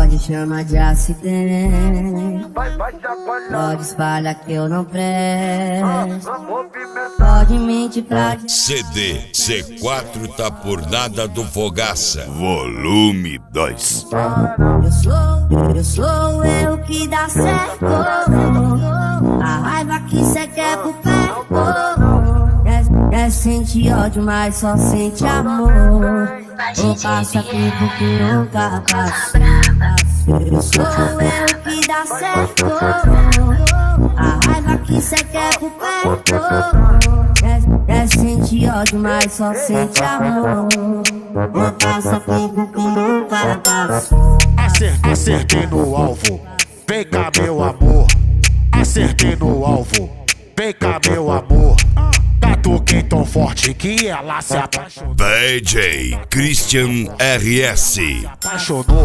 Pode chamar de acidente, pode espalhar que eu não presto, pode mentir pra... CD C4 tá por nada do Fogaça. Volume 2. Eu sou eu que dá certo. A raiva que cê quer por perto. Quer sentir ódio, mas só sente amor. Ou passa tempo que nunca passa. Eu sou eu que dá certo. A raiva que cê quer por perto. Quer sentir ódio, mas só sente amor. Ou passa tempo que nunca passa. Acertei no alvo, vem cá meu amor. Acertei no alvo, vem cá meu amor. Catuquei tão forte que ela se apaixonou. DJ Christian RS. Apaixonou,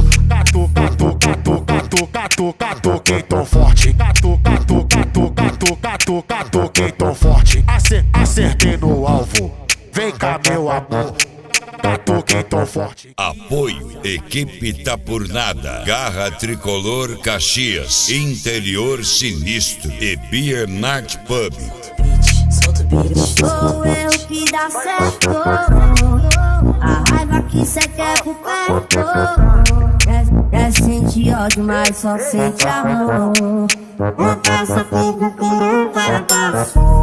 catuquei tão forte. Catuquei tão forte. Acertei no alvo, vem cá meu amor. Catuquei tão forte. Apoio, equipe tá por nada. Garra Tricolor Caxias, Interior Sinistro e Beer Night Pub. Sou eu que dá certo. A raiva que cê quer por perto. Quer sentir ódio, mas só sente amor. Não passa tempo que nunca passou.